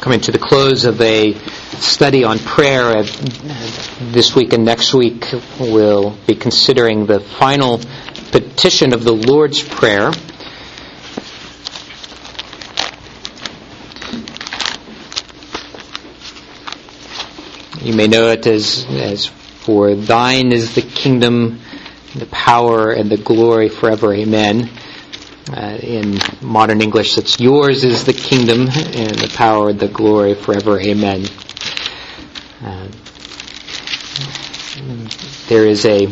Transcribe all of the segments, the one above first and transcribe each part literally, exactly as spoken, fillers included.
coming to the close of a study on prayer. This week and next week we'll be considering the final petition of the Lord's Prayer. You may know it as, as for thine is the kingdom, the power, and the glory forever. Amen. Uh, in modern English, it's yours is the kingdom and the power and the glory forever. Amen. Uh, there is a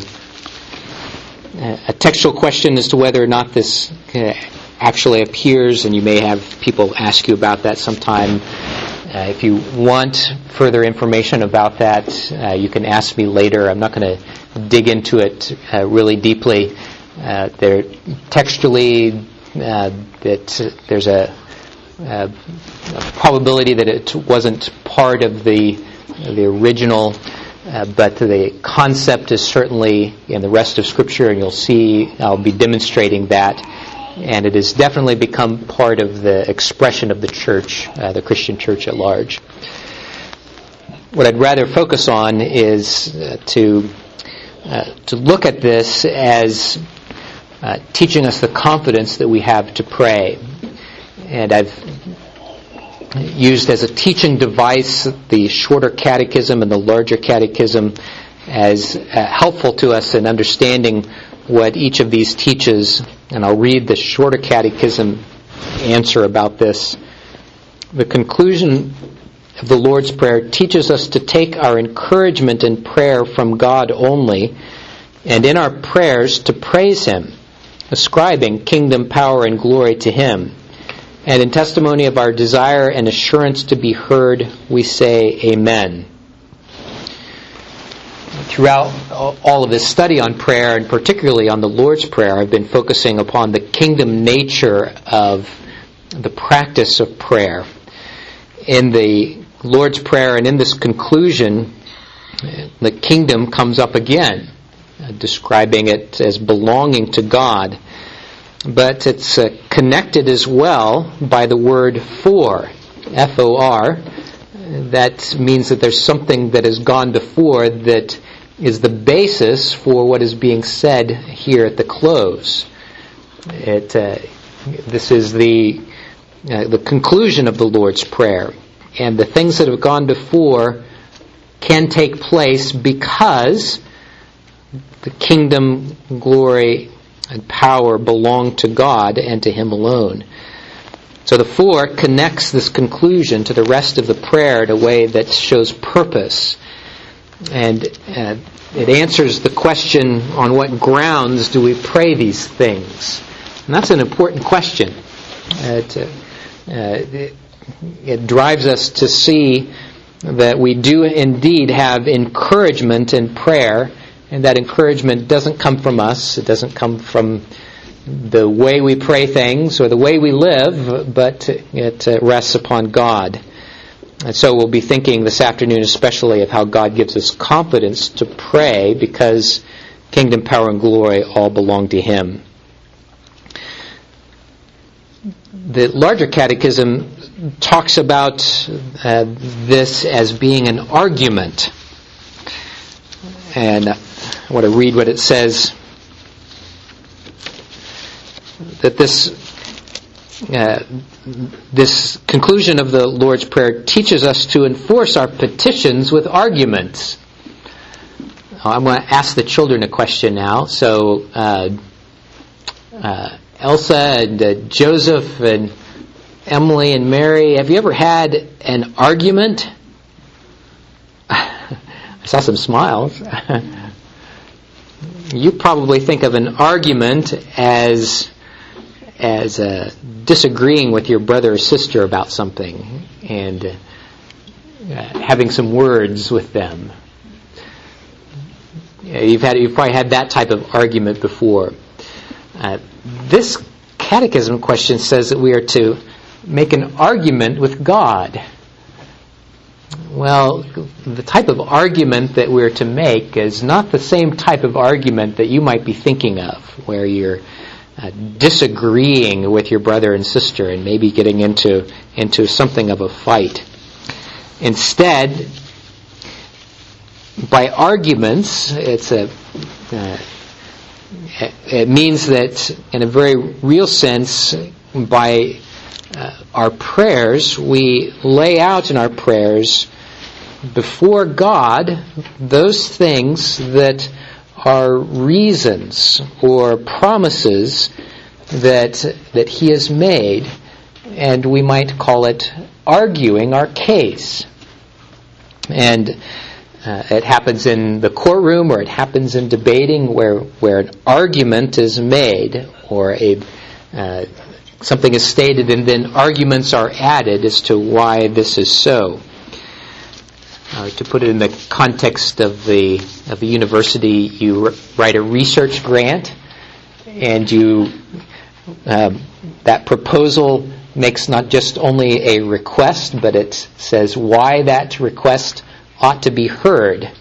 a textual question as to whether or not this uh, actually appears, and you may have people ask you about that sometime. Uh, if you want further information about that, uh, you can ask me later. I'm not going to dig into it uh, really deeply. Uh, there, textually, uh, that there's a, a, a probability that it wasn't part of the the original, uh, but the concept is certainly in the rest of Scripture, and you'll see I'll be demonstrating that. And it has definitely become part of the expression of the church, uh, the Christian church at large. What I'd rather focus on is uh, to uh, to look at this as uh, teaching us the confidence that we have to pray. And I've used as a teaching device the shorter catechism and the larger catechism as uh, helpful to us in understanding what each of these teaches. And I'll read the shorter catechism answer about this. The conclusion of the Lord's Prayer teaches us to take our encouragement in prayer from God only, and in our prayers to praise Him, ascribing kingdom, power, and glory to Him. And in testimony of our desire and assurance to be heard, we say Amen. Throughout all of this study on prayer, and particularly on the Lord's Prayer, I've been focusing upon the kingdom nature of the practice of prayer. In the Lord's Prayer and in this conclusion, the kingdom comes up again, describing it as belonging to God. But it's uh, connected as well by the word for, F O R. That means that there's something that has gone before that is the basis for what is being said here at the close. It, uh, this is the uh, the conclusion of the Lord's Prayer. And the things that have gone before can take place because the kingdom, glory, and power belong to God and to Him alone. So the for connects this conclusion to the rest of the prayer in a way that shows purpose. And uh, it answers the question, on what grounds do we pray these things? And that's an important question. It, uh, it, it drives us to see that we do indeed have encouragement in prayer, and that encouragement doesn't come from us. It doesn't come from the way we pray things or the way we live, but it uh, rests upon God. And so we'll be thinking this afternoon especially of how God gives us confidence to pray because kingdom, power, and glory all belong to Him. The larger catechism talks about uh, this as being an argument. And I want to read what it says. That this uh, this conclusion of the Lord's Prayer teaches us to enforce our petitions with arguments. I'm going to ask the children a question now. So, uh, uh, Elsa and uh, Joseph and Emily and Mary, have you ever had an argument? I saw some smiles. You probably think of an argument as as uh, disagreeing with your brother or sister about something and uh, having some words with them. You've had you've probably had that type of argument before. Uh, this catechism question says that we are to make an argument with God. Well, the type of argument that we're to make is not the same type of argument that you might be thinking of, where you're uh, disagreeing with your brother and sister and maybe getting into into something of a fight. Instead, by arguments, it's a uh, it means that in a very real sense, by uh, our prayers, we lay out in our prayers before God those things that are reasons or promises that that He has made, and we might call it arguing our case. And uh, it happens in the courtroom, or it happens in debating, where where an argument is made, or a uh, something is stated, and then arguments are added as to why this is so. Uh, to put it in the context of the of the university, you r- write a research grant, and you um, that proposal makes not just only a request, but it says why that request ought to be heard.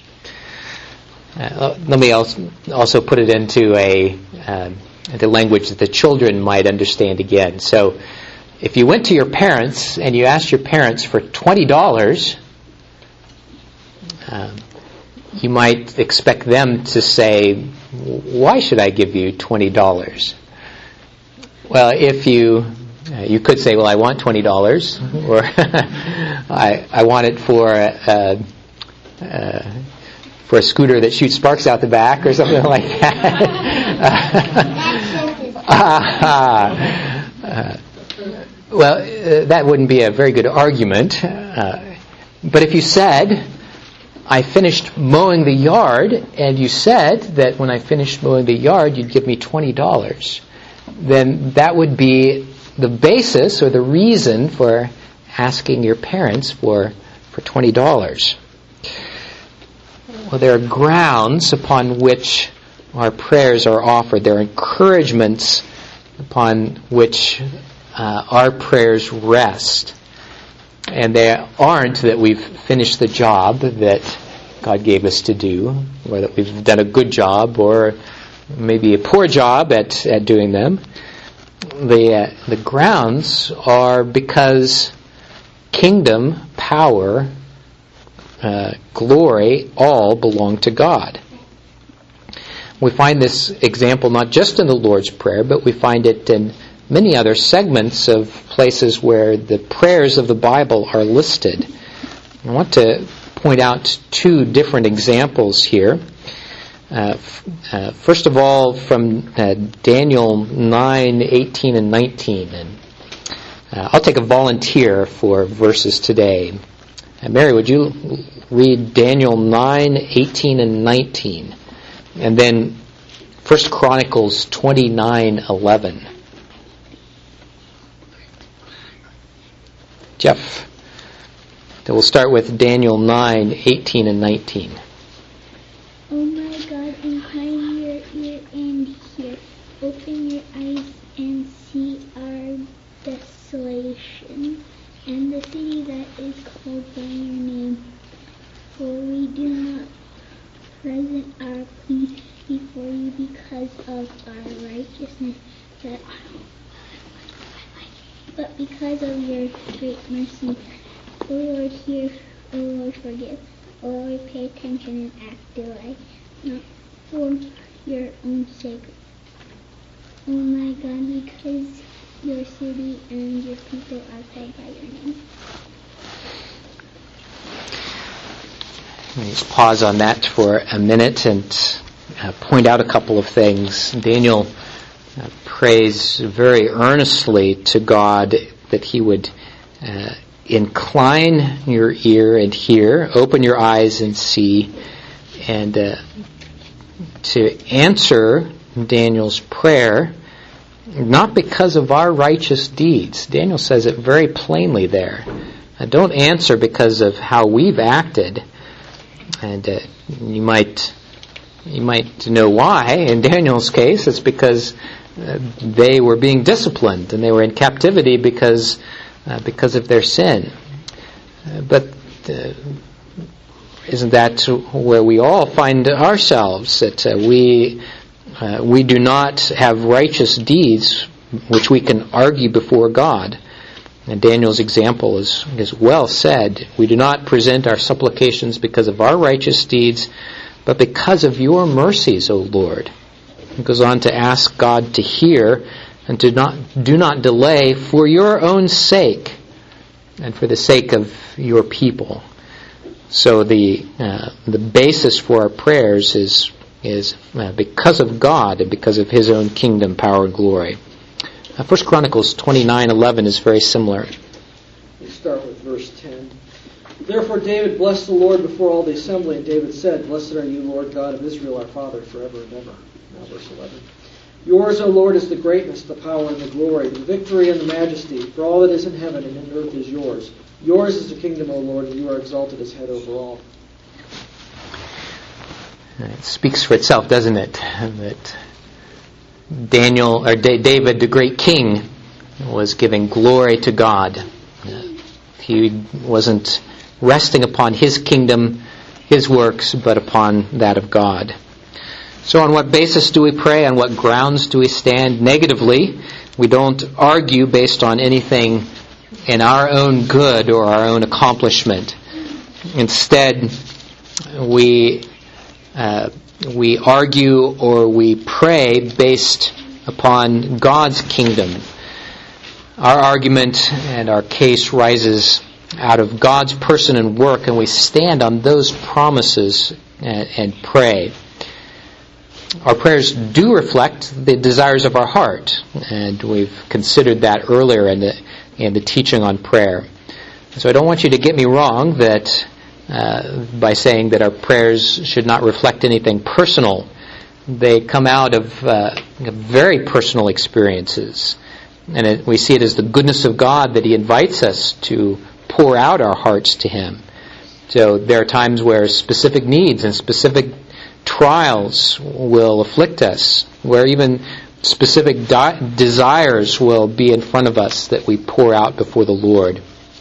Uh, let me also also put it into a uh, into language that the children might understand again. So, if you went to your parents and you asked your parents for twenty dollars. Um, you might expect them to say, why should I give you twenty dollars? Well, if you uh, you could say, well, I want twenty dollars, or I I want it for uh, uh, for a scooter that shoots sparks out the back, or something like that. uh, uh, well, uh, that wouldn't be a very good argument. Uh, but if you said, I finished mowing the yard, and you said that when I finished mowing the yard, you'd give me twenty dollars, then that would be the basis or the reason for asking your parents for, for twenty dollars. Well, there are grounds upon which our prayers are offered. There are encouragements upon which uh, our prayers rest. And they aren't that we've finished the job that God gave us to do, or that we've done a good job, or maybe a poor job at, at doing them. The uh, the grounds are because kingdom, power, uh, glory, all belong to God. We find this example not just in the Lord's Prayer, but we find it in many other segments of places where the prayers of the Bible are listed. I want to point out two different examples here. Uh, uh, first of all, from uh, Daniel nine, eighteen, and nineteen. And uh, I'll take a volunteer for verses today. Uh, Mary, would you read Daniel nine, eighteen, and nineteen? And then First Chronicles twenty-nine, eleven. Jeff. So we'll start with Daniel nine, eighteen, and nineteen. Oh my God, incline your ear and hear. Open your eyes and see our desolation, and the city that is called by your name. For we do not present our plea before you because of our righteousness, that, but because of your great mercy. O Lord, hear. O Lord, forgive. O Lord, pay attention and act delay, not for your own sake. Oh my God, because your city and your people are called by your name. Let me just pause on that for a minute and uh, point out a couple of things. Daniel uh, prays very earnestly to God that He would uh, incline your ear and hear, open your eyes and see, and uh, to answer Daniel's prayer, not because of our righteous deeds. Daniel says it very plainly there. Uh, don't answer because of how we've acted. And uh, you might you might know why. In Daniel's case, it's because uh, they were being disciplined and they were in captivity because uh, because of their sin. Uh, but uh, isn't that where we all find ourselves? That uh, we uh, we do not have righteous deeds which we can argue before God. And Daniel's example is, is well said. We do not present our supplications because of our righteous deeds, but because of your mercies, O Lord. He goes on to ask God to hear and to not do not delay for your own sake and for the sake of your people. So the uh, the basis for our prayers is is uh, because of God and because of His own kingdom, power, and glory. Uh, First Chronicles twenty-nine eleven is very similar. We start with verse ten. Therefore David blessed the Lord before all the assembly, and David said, Blessed are you, Lord God of Israel, our Father, forever and ever. Now verse eleven. Yours, O Lord, is the greatness, the power, and the glory, the victory and the majesty, for all that is in heaven and in earth is yours. Yours is the kingdom, O Lord, and you are exalted as head over all. It speaks for itself, doesn't it? That Daniel or David, the great king, was giving glory to God. He wasn't resting upon his kingdom, his works, but upon that of God. So on what basis do we pray? On what grounds do we stand? Negatively, we don't argue based on anything in our own good or our own accomplishment. Instead, we uh, we argue or we pray based upon God's kingdom. Our argument and our case rises out of God's person and work, and we stand on those promises and, and pray. Our prayers do reflect the desires of our heart, and we've considered that earlier in the, in the teaching on prayer. So I don't want you to get me wrong that uh, by saying that our prayers should not reflect anything personal. They come out of uh, very personal experiences, and it, we see it as the goodness of God that He invites us to pour out our hearts to Him. So there are times where specific needs and specific trials will afflict us, where even specific di- desires will be in front of us that we pour out before the Lord.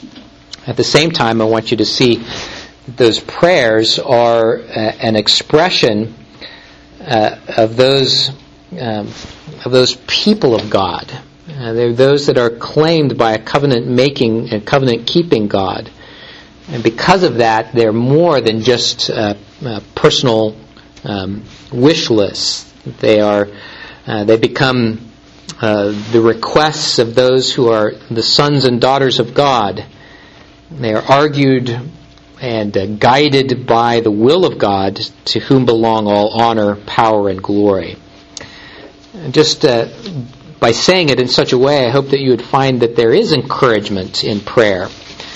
At the same time, I want you to see that those prayers are uh, an expression uh, of those um, of those people of God. Uh, they're those that are claimed by a covenant-making and covenant-keeping God. And because of that, they're more than just uh, uh, personal um, wish lists. They are, uh, they become uh, the requests of those who are the sons and daughters of God. They are argued and uh, guided by the will of God, to whom belong all honor, power, and glory. And just uh, by saying it in such a way, I hope that you would find that there is encouragement in prayer.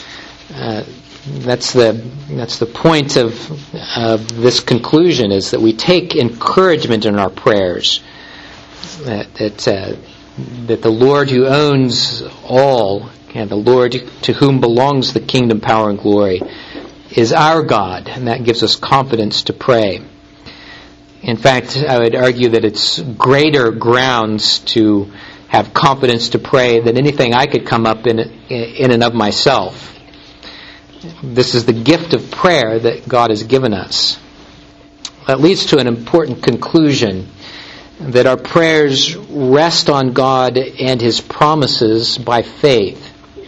Uh, that's the that's the point of of this conclusion, is that we take encouragement in our prayers. That that, uh, that the Lord who owns all, and the Lord to whom belongs the kingdom, power, and glory, is our God, and that gives us confidence to pray. In fact, I would argue that it's greater grounds to have confidence to pray than anything I could come up in, in and of myself. This is the gift of prayer that God has given us. That leads to an important conclusion, that our prayers rest on God and His promises by faith.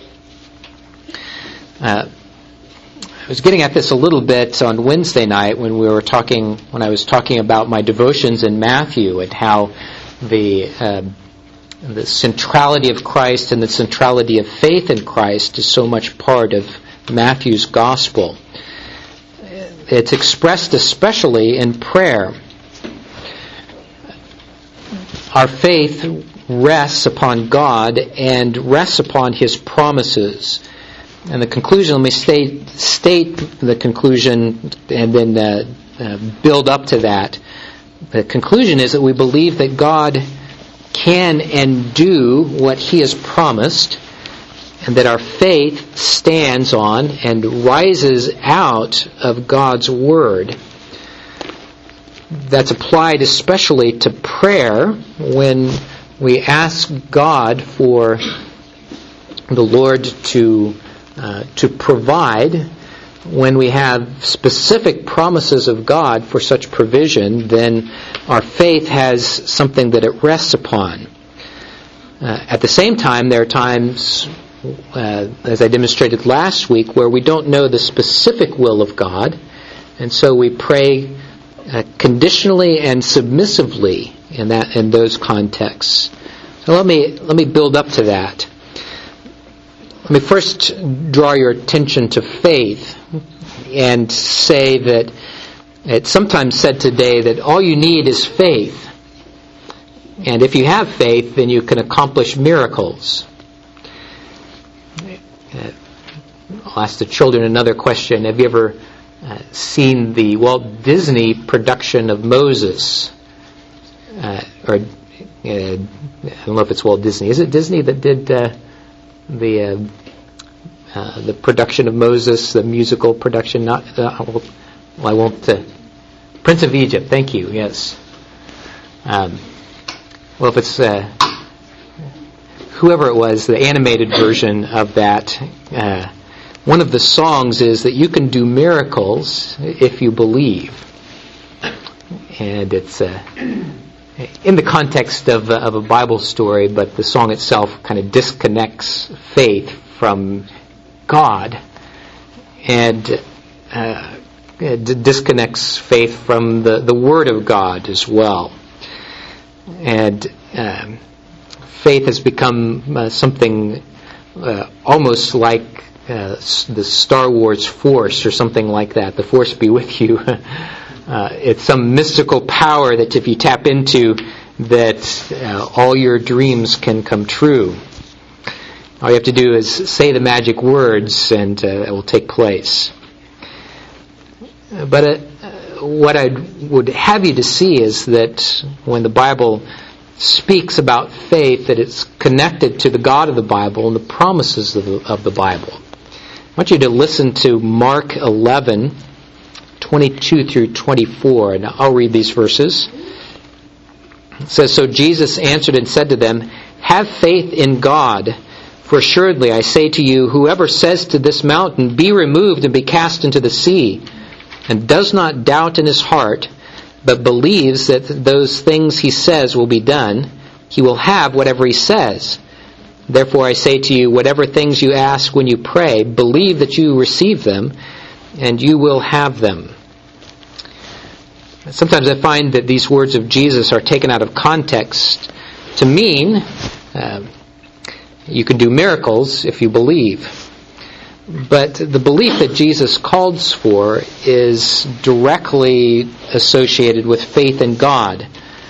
Uh, I was getting at this a little bit on Wednesday night when we were talking, when I was talking about my devotions in Matthew, and how the uh, the centrality of Christ and the centrality of faith in Christ is so much part of Matthew's gospel. It's expressed especially in prayer. Our faith rests upon God and rests upon His promises. And the conclusion, let me state, state the conclusion and then uh, uh, build up to that. The conclusion is that we believe that God can and do what He has promised, and that our faith stands on and rises out of God's Word. That's applied especially to prayer when we ask God for the Lord to uh, to provide. When we have specific promises of God for such provision, then our faith has something that it rests upon. Uh, at the same time, there are times uh, as I demonstrated last week, where we don't know the specific will of God, and so we pray uh, conditionally and submissively in that in those contexts. So let me let me build up to that. Let me first draw your attention to faith and say that it's sometimes said today that all you need is faith. And if you have faith, then you can accomplish miracles. Uh, I'll ask the children another question. Have you ever uh, seen the Walt Disney production of Moses? Uh, or uh, I don't know if it's Walt Disney. Is it Disney that did uh, the uh, uh, the production of Moses, the musical production? Not. Uh, well, I won't. Uh, Prince of Egypt. Thank you. Yes. Um, well, if it's uh, whoever it was, the animated version of that. Uh, one of the songs is that you can do miracles if you believe, and it's. Uh, in the context of, uh, of a Bible story, but the song itself kind of disconnects faith from God and uh, d- disconnects faith from the, the Word of God as well. And um, faith has become uh, something uh, almost like uh, the Star Wars Force or something like that. The Force be with you. Uh, it's some mystical power that if you tap into, that uh, all your dreams can come true. All you have to do is say the magic words and uh, it will take place. But uh, what I would have you to see is that when the Bible speaks about faith, that it's connected to the God of the Bible and the promises of the, of the Bible. I want you to listen to Mark eleven, twenty-two through twenty-four, and I'll read these verses. It says, "So Jesus answered and said to them, 'Have faith in God, for assuredly I say to you, whoever says to this mountain, be removed and be cast into the sea, and does not doubt in his heart, but believes that those things he says will be done, he will have whatever he says. Therefore I say to you, whatever things you ask when you pray, believe that you receive them, and you will have them.'" Sometimes I find that these words of Jesus are taken out of context to mean uh, you can do miracles if you believe. But the belief that Jesus calls for is directly associated with faith in God.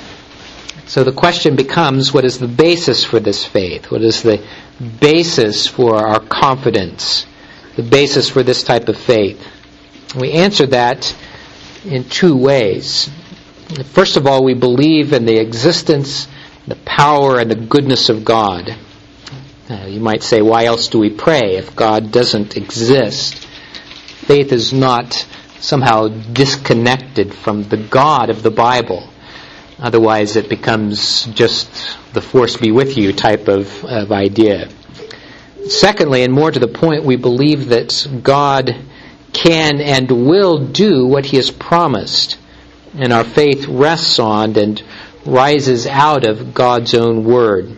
So the question becomes, what is the basis for this faith? What is the basis for our confidence? The basis for this type of faith? We answer that in two ways. First of all, we believe in the existence, the power, and the goodness of God. Uh, you might say, why else do we pray if God doesn't exist? Faith is not somehow disconnected from the God of the Bible. Otherwise, it becomes just the force be with you type of, of idea. Secondly, and more to the point, we believe that God can and will do what he has promised, and our faith rests on and rises out of God's own word.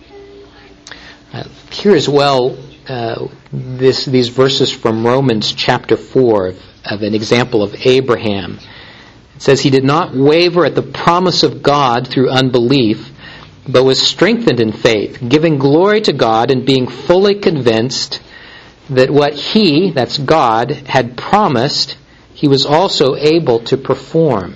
Uh, here as well, uh, this, these verses from Romans chapter four of, of an example of Abraham. It says, "He did not waver at the promise of God through unbelief, but was strengthened in faith, giving glory to God and being fully convinced that what he," that's God, "had promised, he was also able to perform."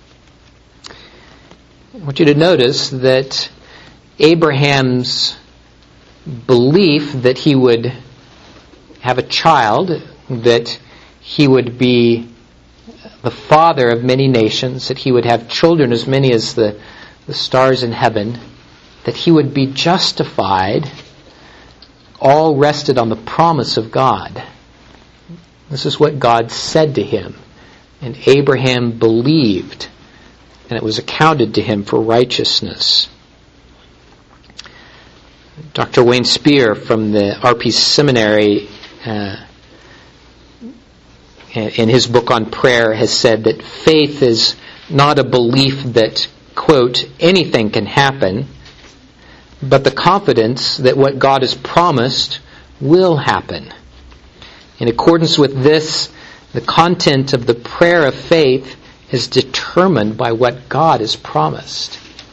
I want you to notice that Abraham's belief that he would have a child, that he would be the father of many nations, that he would have children as many as the, the stars in heaven, that he would be justified, all rested on the promise of God. This is what God said to him. And Abraham believed, and it was accounted to him for righteousness. Doctor Wayne Spear from the R P Seminary, uh, in his book on prayer, has said that faith is not a belief that, quote, anything can happen, but the confidence that what God has promised will happen. In accordance with this, the content of the prayer of faith is determined by what God has promised.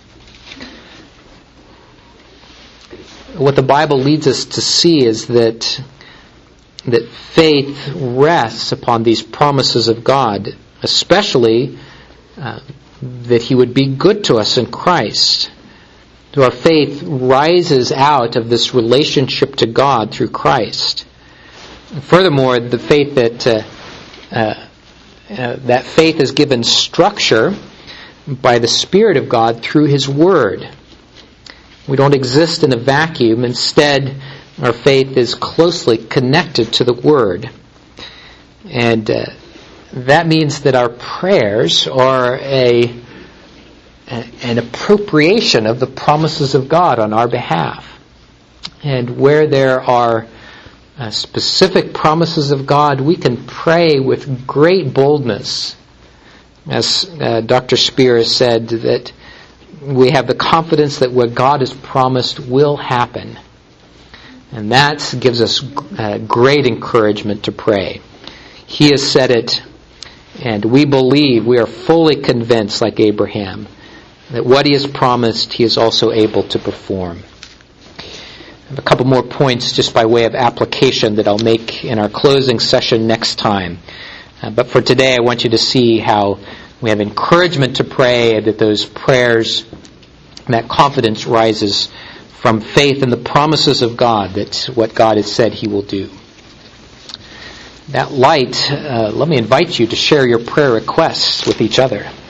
What the Bible leads us to see is that that faith rests upon these promises of God, especially uh, that He would be good to us in Christ. Our faith rises out of this relationship to God through Christ. Furthermore, the faith that uh, uh, uh, that faith is given structure by the Spirit of God through His Word. We don't exist in a vacuum. Instead, our faith is closely connected to the Word. And uh, that means that our prayers are a, a an appropriation of the promises of God on our behalf. And where there are uh, specific promises of God, we can pray with great boldness. As uh, Doctor Spear said, that we have the confidence that what God has promised will happen. And that gives us uh, great encouragement to pray. He has said it, and we believe, we are fully convinced, like Abraham, that what He has promised, He is also able to perform. I have a couple more points just by way of application that I'll make in our closing session next time. Uh, but for today, I want you to see how we have encouragement to pray, that those prayers, that confidence rises from faith in the promises of God, that what God has said He will do. That light, uh, let me invite you to share your prayer requests with each other.